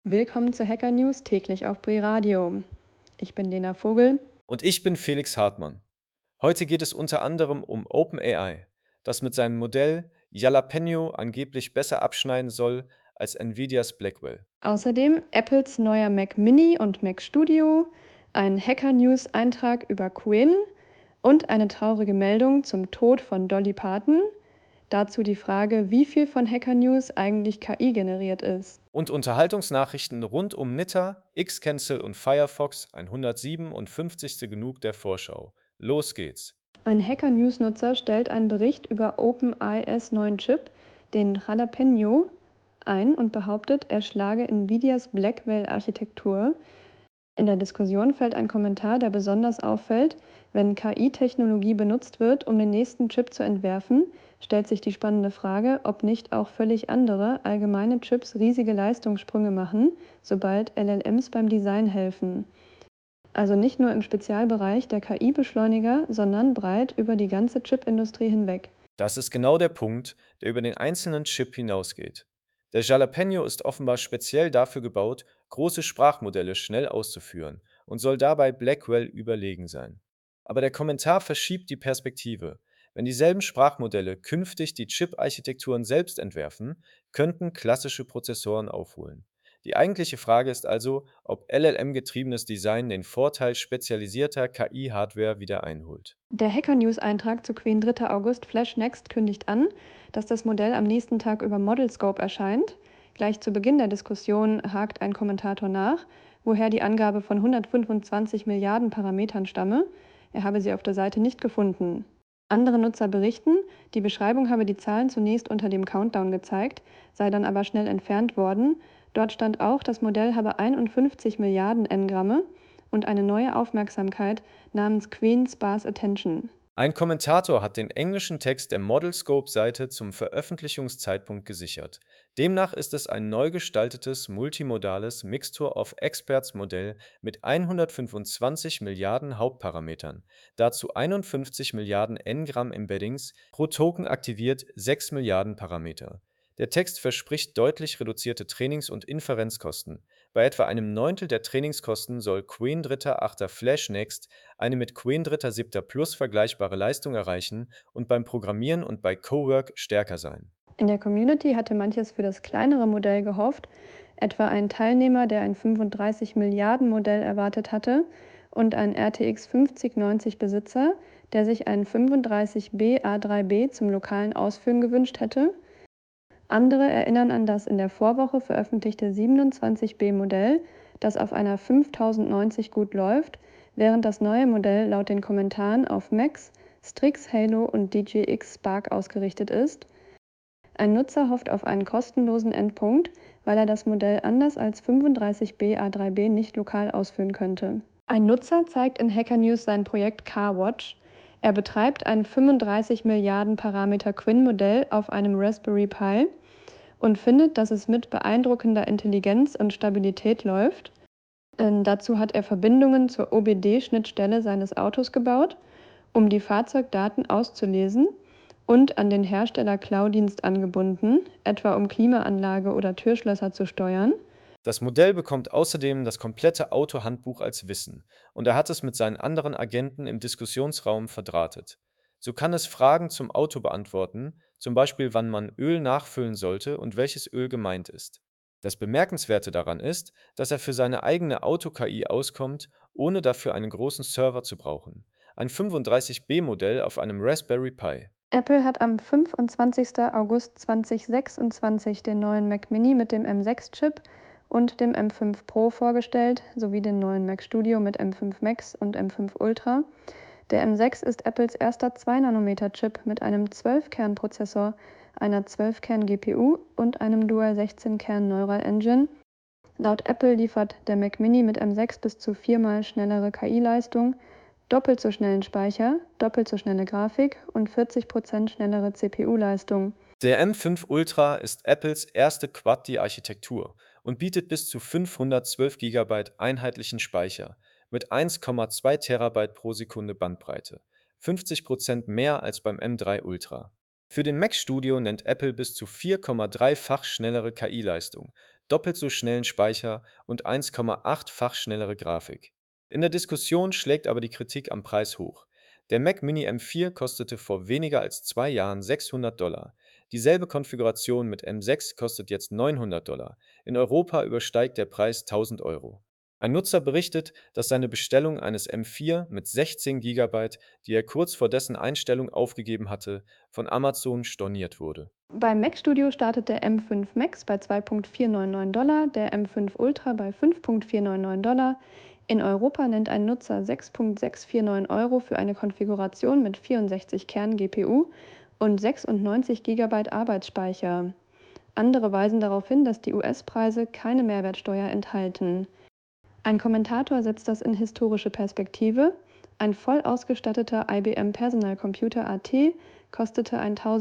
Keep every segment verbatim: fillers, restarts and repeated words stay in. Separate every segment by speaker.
Speaker 1: Willkommen zu Hacker News täglich auf Bre Radio. Ich bin Lena Vogel.
Speaker 2: Und ich bin Felix Hartmann. Heute geht es unter anderem um OpenAI, das mit seinem Modell Jalapeno angeblich besser abschneiden soll als Nvidias Blackwell.
Speaker 1: Außerdem Apples neuer Mac Mini und Mac Studio, ein Hacker News Eintrag über Quinn und eine traurige Meldung zum Tod von Dolly Parton. Dazu die Frage, wie viel von Hacker News eigentlich K I generiert ist.
Speaker 2: Und Unterhaltungsnachrichten rund um Nitter, Xcancel und Firefox, ein hundertsiebenundfünfzigste Genug der Vorschau. Los geht's.
Speaker 1: Ein Hacker News Nutzer stellt einen Bericht über OpenAIs neuen Chip, den Jalapeno, ein und behauptet, er schlage Nvidias Blackwell-Architektur. In der Diskussion fällt ein Kommentar, der besonders auffällt: Wenn K I-Technologie benutzt wird, um den nächsten Chip zu entwerfen, stellt sich die spannende Frage, ob nicht auch völlig andere, allgemeine Chips riesige Leistungssprünge machen, sobald L L Ms beim Design helfen. Also nicht nur im Spezialbereich der K I-Beschleuniger, sondern breit über die ganze Chipindustrie hinweg.
Speaker 2: Das ist genau der Punkt, der über den einzelnen Chip hinausgeht. Der Jalapeno ist offenbar speziell dafür gebaut, große Sprachmodelle schnell auszuführen und soll dabei Blackwell überlegen sein. Aber der Kommentar verschiebt die Perspektive. Wenn dieselben Sprachmodelle künftig die Chip-Architekturen selbst entwerfen, könnten klassische Prozessoren aufholen. Die eigentliche Frage ist also, ob L L M-getriebenes Design den Vorteil spezialisierter K I-Hardware wieder einholt.
Speaker 1: Der Hacker-News-Eintrag zu Queen dritter August Flash Next kündigt an, dass das Modell am nächsten Tag über Modelscope erscheint. Gleich zu Beginn der Diskussion hakt ein Kommentator nach, woher die Angabe von hundertfünfundzwanzig Milliarden Parametern stamme. Er habe sie auf der Seite nicht gefunden. Andere Nutzer berichten, die Beschreibung habe die Zahlen zunächst unter dem Countdown gezeigt, sei dann aber schnell entfernt worden. Dort stand auch, das Modell habe einundfünfzig Milliarden N-Gramme und eine neue Aufmerksamkeit namens Queen Sparse Attention.
Speaker 2: Ein Kommentator hat den englischen Text der Modelscope-Seite zum Veröffentlichungszeitpunkt gesichert. Demnach ist es ein neu gestaltetes multimodales Mixture of Experts-Modell mit hundertfünfundzwanzig Milliarden Hauptparametern, dazu einundfünfzig Milliarden N-Gramm-Embeddings, pro Token aktiviert sechs Milliarden Parameter. Der Text verspricht deutlich reduzierte Trainings- und Inferenzkosten. Bei etwa einem Neuntel der Trainingskosten soll Queen dritter achter Flash Next eine mit Queen dritter siebter Plus vergleichbare Leistung erreichen und beim Programmieren und bei Cowork stärker sein.
Speaker 1: In der Community hatte manches für das kleinere Modell gehofft, etwa ein Teilnehmer, der ein fünfunddreißig Milliarden Modell erwartet hatte, und ein R T X fünfzig neunzig Besitzer, der sich einen fünfunddreißig B A drei B zum lokalen Ausführen gewünscht hätte. Andere erinnern an das in der Vorwoche veröffentlichte siebenundzwanzig B Modell, das auf einer fünftausendneunzig gut läuft, während das neue Modell laut den Kommentaren auf Macs, Strix Halo und D J X Spark ausgerichtet ist. Ein Nutzer hofft auf einen kostenlosen Endpunkt, weil er das Modell anders als fünfunddreißig B A drei B nicht lokal ausführen könnte. Ein Nutzer zeigt in Hacker News sein Projekt CarWatch. Er betreibt ein fünfunddreißig Milliarden Parameter Quinn-Modell auf einem Raspberry Pi und findet, dass es mit beeindruckender Intelligenz und Stabilität läuft. Ähm, dazu hat er Verbindungen zur O B D-Schnittstelle seines Autos gebaut, um die Fahrzeugdaten auszulesen, und an den Hersteller Cloud-Dienst angebunden, etwa um Klimaanlage oder Türschlösser zu steuern.
Speaker 2: Das Modell bekommt außerdem das komplette Autohandbuch als Wissen und er hat es mit seinen anderen Agenten im Diskussionsraum verdrahtet. So kann es Fragen zum Auto beantworten, zum Beispiel wann man Öl nachfüllen sollte und welches Öl gemeint ist. Das Bemerkenswerte daran ist, dass er für seine eigene Auto-K I auskommt, ohne dafür einen großen Server zu brauchen. Ein fünfunddreißig B-Modell auf einem Raspberry Pi.
Speaker 1: Apple hat am fünfundzwanzigsten August zweitausendsechsundzwanzig den neuen Mac Mini mit dem M sechs Chip und dem M fünf Pro vorgestellt, sowie den neuen Mac Studio mit M fünf Max und M fünf Ultra. Der M sechs ist Apples erster zwei Nanometer Chip mit einem zwölf Kern Prozessor, einer zwölf Kern G P U und einem Dual sechzehn Kern Neural Engine. Laut Apple liefert der Mac Mini mit M sechs bis zu viermal schnellere K I-Leistung, doppelt so schnellen Speicher, doppelt so schnelle Grafik und vierzig Prozent schnellere C P U-Leistung.
Speaker 2: Der M fünf Ultra ist Apples erste Quad-Die-Architektur und bietet bis zu fünfhundertzwölf Gigabyte einheitlichen Speicher mit eins Komma zwei Terabyte pro Sekunde Bandbreite, fünfzig Prozent mehr als beim M drei Ultra. Für den Mac Studio nennt Apple bis zu vier Komma drei-fach schnellere K I-Leistung, doppelt so schnellen Speicher und eins Komma acht-fach schnellere Grafik. In der Diskussion schlägt aber die Kritik am Preis hoch. Der Mac Mini M vier kostete vor weniger als zwei Jahren sechshundert Dollar. Dieselbe Konfiguration mit M sechs kostet jetzt neunhundert Dollar. In Europa übersteigt der Preis tausend Euro. Ein Nutzer berichtet, dass seine Bestellung eines M vier mit sechzehn Gigabyte, die er kurz vor dessen Einstellung aufgegeben hatte, von Amazon storniert wurde.
Speaker 1: Beim Mac Studio startet der M fünf Max bei zwei Komma vierhundertneunundneunzig Dollar, der M fünf Ultra bei fünf Komma vierhundertneunundneunzig Dollar. In Europa nennt ein Nutzer sechs Komma sechshundertvierundneunzig Euro für eine Konfiguration mit vierundsechzig Kern-G P U und sechsundneunzig Gigabyte Arbeitsspeicher. Andere weisen darauf hin, dass die U S-Preise keine Mehrwertsteuer enthalten. Ein Kommentator setzt das in historische Perspektive. Ein voll ausgestatteter I B M Personal Computer A T kostete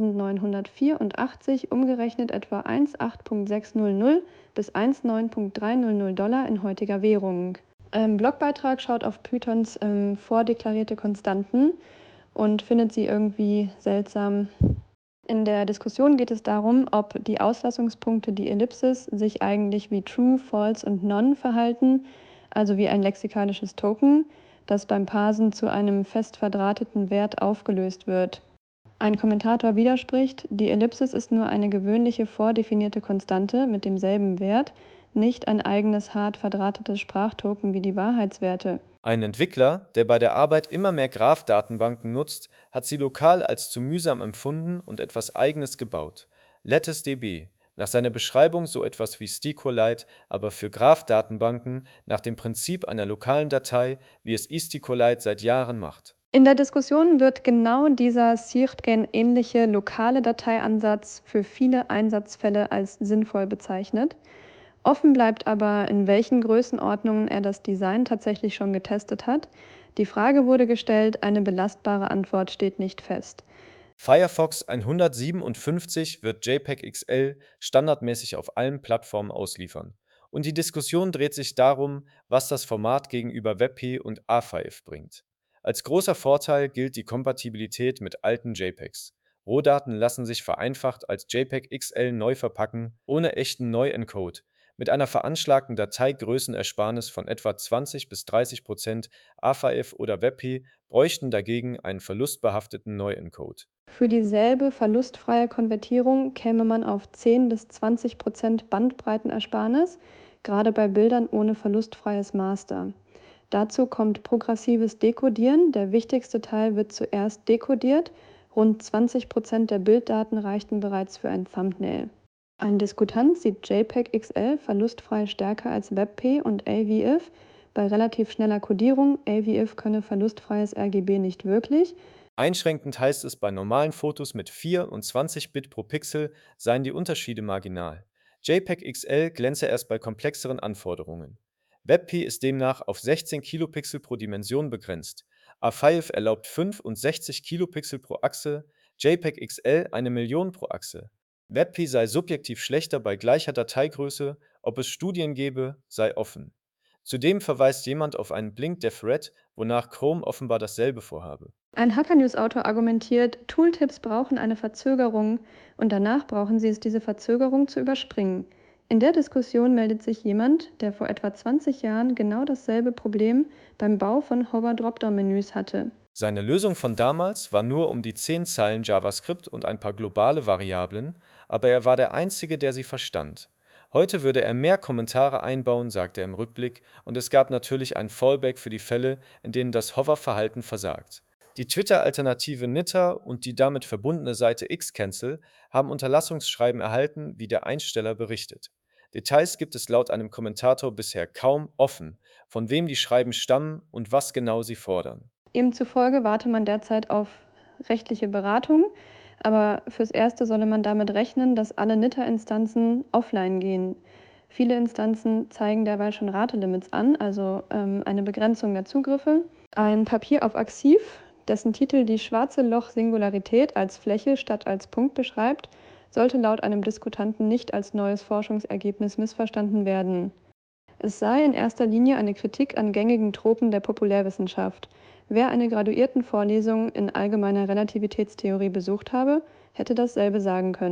Speaker 1: eintausendneunhundertvierundachtzig, umgerechnet etwa achtzehn Komma sechshundert bis neunzehn Komma dreihundert Dollar in heutiger Währung. Im Blogbeitrag schaut auf Pythons ähm, vordeklarierte Konstanten und findet sie irgendwie seltsam. In der Diskussion geht es darum, ob die Auslassungspunkte, die Ellipsis, sich eigentlich wie True, False und None verhalten, also wie ein lexikalisches Token, das beim Parsen zu einem fest verdrahteten Wert aufgelöst wird. Ein Kommentator widerspricht, die Ellipsis ist nur eine gewöhnliche vordefinierte Konstante mit demselben Wert, nicht ein eigenes hart verdrahtetes Sprachtoken wie die Wahrheitswerte.
Speaker 2: Ein Entwickler, der bei der Arbeit immer mehr Graph-Datenbanken nutzt, hat sie lokal als zu mühsam empfunden und etwas Eigenes gebaut. LettuceDB, nach seiner Beschreibung so etwas wie SQLite, aber für Graph-Datenbanken nach dem Prinzip einer lokalen Datei, wie es SQLite seit Jahren macht.
Speaker 1: In der Diskussion wird genau dieser Syrtgen-ähnliche lokale Dateiansatz für viele Einsatzfälle als sinnvoll bezeichnet. Offen bleibt aber, in welchen Größenordnungen er das Design tatsächlich schon getestet hat. Die Frage wurde gestellt, eine belastbare Antwort steht nicht fest.
Speaker 2: Firefox hundertsiebenundfünfzig wird JPEG X L standardmäßig auf allen Plattformen ausliefern. Und die Diskussion dreht sich darum, was das Format gegenüber WebP und A fünf bringt. Als großer Vorteil gilt die Kompatibilität mit alten JPEGs. Rohdaten lassen sich vereinfacht als JPEG X L neu verpacken, ohne echten Neuencode. Mit einer veranschlagten Dateigrößenersparnis von etwa zwanzig bis dreißig Prozent A fünf oder WebP bräuchten dagegen einen verlustbehafteten Neuencode.
Speaker 1: Für dieselbe verlustfreie Konvertierung käme man auf zehn bis zwanzig Prozent Bandbreitenersparnis, gerade bei Bildern ohne verlustfreies Master. Dazu kommt progressives Dekodieren, der wichtigste Teil wird zuerst dekodiert, rund zwanzig Prozent der Bilddaten reichten bereits für ein Thumbnail. Ein Diskutant sieht JPEG X L verlustfrei stärker als WebP und A V I F. Bei relativ schneller Kodierung, A V I F könne verlustfreies R G B nicht wirklich.
Speaker 2: Einschränkend heißt es, bei normalen Fotos mit vier und zwanzig Bit pro Pixel seien die Unterschiede marginal. JPEG X L glänze erst bei komplexeren Anforderungen. WebP ist demnach auf sechzehn Kilopixel pro Dimension begrenzt. A fünf erlaubt fünfundsechzig Kilopixel pro Achse, JPEG X L eine Million pro Achse. WebP sei subjektiv schlechter bei gleicher Dateigröße, ob es Studien gebe, sei offen. Zudem verweist jemand auf einen Blink der Thread, wonach Chrome offenbar dasselbe vorhabe.
Speaker 1: Ein Hacker-News-Autor argumentiert, Tooltips brauchen eine Verzögerung und danach brauchen sie es, diese Verzögerung zu überspringen. In der Diskussion meldet sich jemand, der vor etwa zwanzig Jahren genau dasselbe Problem beim Bau von Hover-Dropdown-Menüs hatte.
Speaker 2: Seine Lösung von damals war nur um die zehn Zeilen JavaScript und ein paar globale Variablen, aber er war der Einzige, der sie verstand. Heute würde er mehr Kommentare einbauen, sagt er im Rückblick, und es gab natürlich ein Fallback für die Fälle, in denen das Hover-Verhalten versagt. Die Twitter-Alternative Nitter und die damit verbundene Seite Xcancel haben Unterlassungsschreiben erhalten, wie der Einsteller berichtet. Details gibt es laut einem Kommentator bisher kaum offen, von wem die Schreiben stammen und was genau sie fordern.
Speaker 1: Ihm zufolge warte man derzeit auf rechtliche Beratung, aber fürs Erste solle man damit rechnen, dass alle Nitter-Instanzen offline gehen. Viele Instanzen zeigen derweil schon Ratelimits an, also ähm, eine Begrenzung der Zugriffe. Ein Papier auf Axiv, dessen Titel die schwarze Loch-Singularität als Fläche statt als Punkt beschreibt, sollte laut einem Diskutanten nicht als neues Forschungsergebnis missverstanden werden. Es sei in erster Linie eine Kritik an gängigen Tropen der Populärwissenschaft. Wer eine Graduiertenvorlesung in allgemeiner Relativitätstheorie besucht habe, hätte dasselbe sagen können.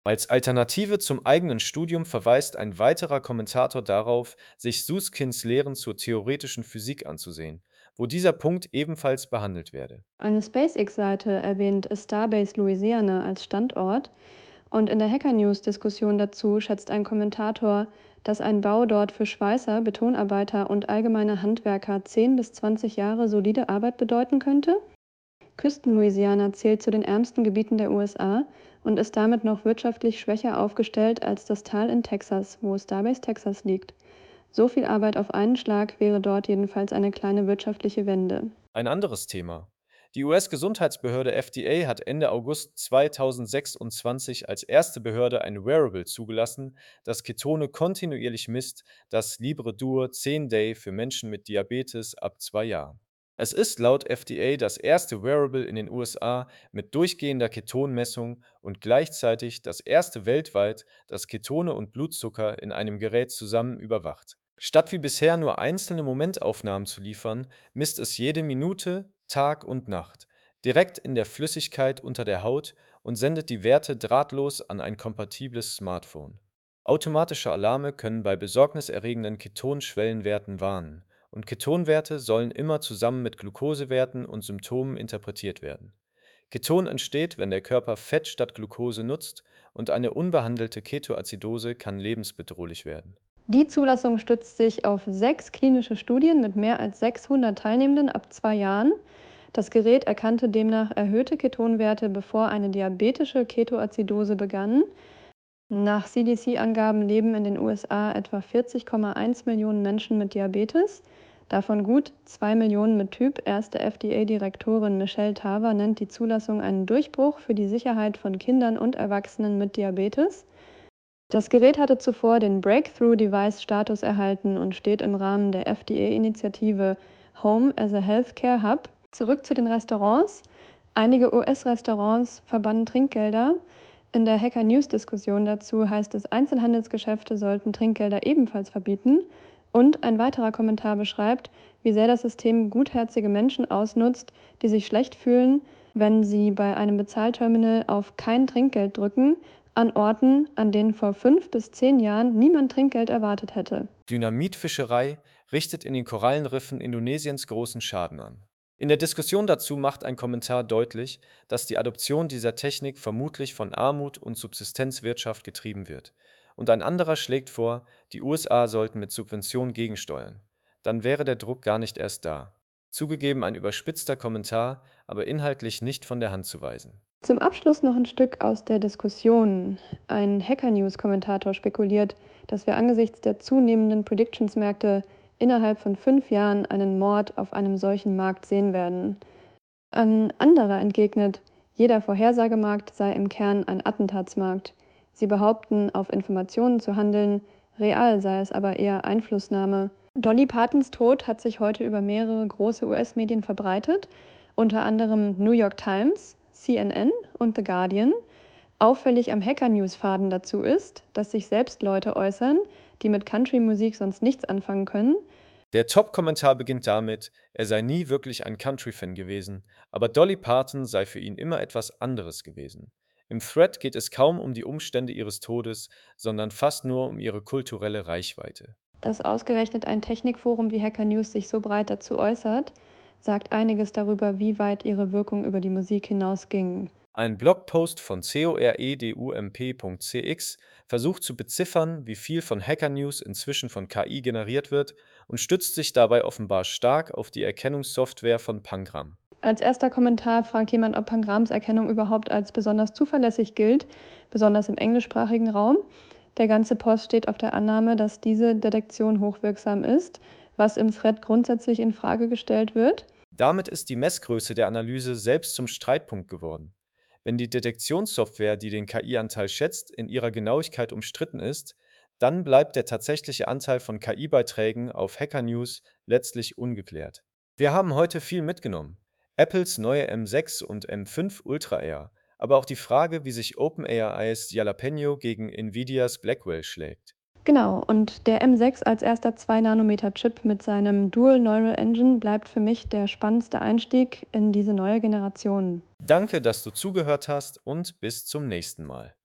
Speaker 2: Als Alternative zum eigenen Studium verweist ein weiterer Kommentator darauf, sich Susskind's Lehren zur theoretischen Physik anzusehen, wo dieser Punkt ebenfalls behandelt werde.
Speaker 1: Eine SpaceX-Seite erwähnt Starbase Louisiana als Standort und in der Hacker News-Diskussion dazu schätzt ein Kommentator, dass ein Bau dort für Schweißer, Betonarbeiter und allgemeine Handwerker zehn bis zwanzig Jahre solide Arbeit bedeuten könnte. Küsten-Louisiana zählt zu den ärmsten Gebieten der U S A und ist damit noch wirtschaftlich schwächer aufgestellt als das Tal in Texas, wo Starbase Texas liegt. So viel Arbeit auf einen Schlag wäre dort jedenfalls eine kleine wirtschaftliche Wende.
Speaker 2: Ein anderes Thema. Die U S-Gesundheitsbehörde F D A hat Ende August zweitausendsechsundzwanzig als erste Behörde ein Wearable zugelassen, das Ketone kontinuierlich misst, das Libre-Dur zehn Day für Menschen mit Diabetes ab zwei Jahren. Es ist laut F D A das erste Wearable in den U S A mit durchgehender Ketonmessung und gleichzeitig das erste weltweit, das Ketone und Blutzucker in einem Gerät zusammen überwacht. Statt wie bisher nur einzelne Momentaufnahmen zu liefern, misst es jede Minute, Tag und Nacht, direkt in der Flüssigkeit unter der Haut und sendet die Werte drahtlos an ein kompatibles Smartphone. Automatische Alarme können bei besorgniserregenden Ketonschwellenwerten warnen, und Ketonwerte sollen immer zusammen mit Glukosewerten und Symptomen interpretiert werden. Keton entsteht, wenn der Körper Fett statt Glucose nutzt, und eine unbehandelte Ketoazidose kann lebensbedrohlich werden.
Speaker 1: Die Zulassung stützt sich auf sechs klinische Studien mit mehr als sechshundert Teilnehmenden ab zwei Jahren. Das Gerät erkannte demnach erhöhte Ketonwerte, bevor eine diabetische Ketoazidose begann. Nach C D C-Angaben leben in den U S A etwa vierzig Komma eins Millionen Menschen mit Diabetes, davon gut zwei Millionen mit Typ. Erste F D A-Direktorin Michelle Tarver nennt die Zulassung einen Durchbruch für die Sicherheit von Kindern und Erwachsenen mit Diabetes. Das Gerät hatte zuvor den Breakthrough-Device-Status erhalten und steht im Rahmen der F D A-Initiative Home as a Healthcare Hub. Zurück zu den Restaurants. Einige U S-Restaurants verbannen Trinkgelder. In der Hacker-News-Diskussion dazu heißt es, Einzelhandelsgeschäfte sollten Trinkgelder ebenfalls verbieten. Und ein weiterer Kommentar beschreibt, wie sehr das System gutherzige Menschen ausnutzt, die sich schlecht fühlen, wenn sie bei einem Bezahlterminal auf kein Trinkgeld drücken, an Orten, an denen vor fünf bis zehn Jahren niemand Trinkgeld erwartet hätte.
Speaker 2: Dynamitfischerei richtet in den Korallenriffen Indonesiens großen Schaden an. In der Diskussion dazu macht ein Kommentar deutlich, dass die Adoption dieser Technik vermutlich von Armut und Subsistenzwirtschaft getrieben wird. Und ein anderer schlägt vor, die U S A sollten mit Subventionen gegensteuern. Dann wäre der Druck gar nicht erst da. Zugegeben ein überspitzter Kommentar, aber inhaltlich nicht von der Hand zu weisen.
Speaker 1: Zum Abschluss noch ein Stück aus der Diskussion. Ein Hacker-News-Kommentator spekuliert, dass wir angesichts der zunehmenden Predictions-Märkte innerhalb von fünf Jahren einen Mord auf einem solchen Markt sehen werden. Ein anderer entgegnet, jeder Vorhersagemarkt sei im Kern ein Attentatsmarkt. Sie behaupten, auf Informationen zu handeln, real sei es aber eher Einflussnahme. Dolly Partons Tod hat sich heute über mehrere große U S-Medien verbreitet, unter anderem New York Times, C N N und The Guardian. Auffällig am Hacker-News-Faden dazu ist, dass sich selbst Leute äußern, die mit Country-Musik sonst nichts anfangen können.
Speaker 2: Der Top-Kommentar beginnt damit, er sei nie wirklich ein Country-Fan gewesen, aber Dolly Parton sei für ihn immer etwas anderes gewesen. Im Thread geht es kaum um die Umstände ihres Todes, sondern fast nur um ihre kulturelle Reichweite.
Speaker 1: Dass ausgerechnet ein Technikforum wie Hacker News sich so breit dazu äußert, sagt einiges darüber, wie weit ihre Wirkung über die Musik hinausging.
Speaker 2: Ein Blogpost von coredump.cx versucht zu beziffern, wie viel von Hacker News inzwischen von K I generiert wird und stützt sich dabei offenbar stark auf die Erkennungssoftware von Pangram.
Speaker 1: Als erster Kommentar fragt jemand, ob Pangrams Erkennung überhaupt als besonders zuverlässig gilt, besonders im englischsprachigen Raum. Der ganze Post steht auf der Annahme, dass diese Detektion hochwirksam ist, was im Thread grundsätzlich in Frage gestellt wird.
Speaker 2: Damit ist die Messgröße der Analyse selbst zum Streitpunkt geworden. Wenn die Detektionssoftware, die den K I-Anteil schätzt, in ihrer Genauigkeit umstritten ist, dann bleibt der tatsächliche Anteil von K I-Beiträgen auf Hacker News letztlich ungeklärt. Wir haben heute viel mitgenommen. Apples neue M sechs und M fünf Ultra Air, aber auch die Frage, wie sich OpenAIs Jalapeno gegen Nvidias Blackwell schlägt.
Speaker 1: Genau, und der M sechs als erster zwei Nanometer Chip mit seinem Dual Neural Engine bleibt für mich der spannendste Einstieg in diese neue Generation.
Speaker 2: Danke, dass du zugehört hast und bis zum nächsten Mal.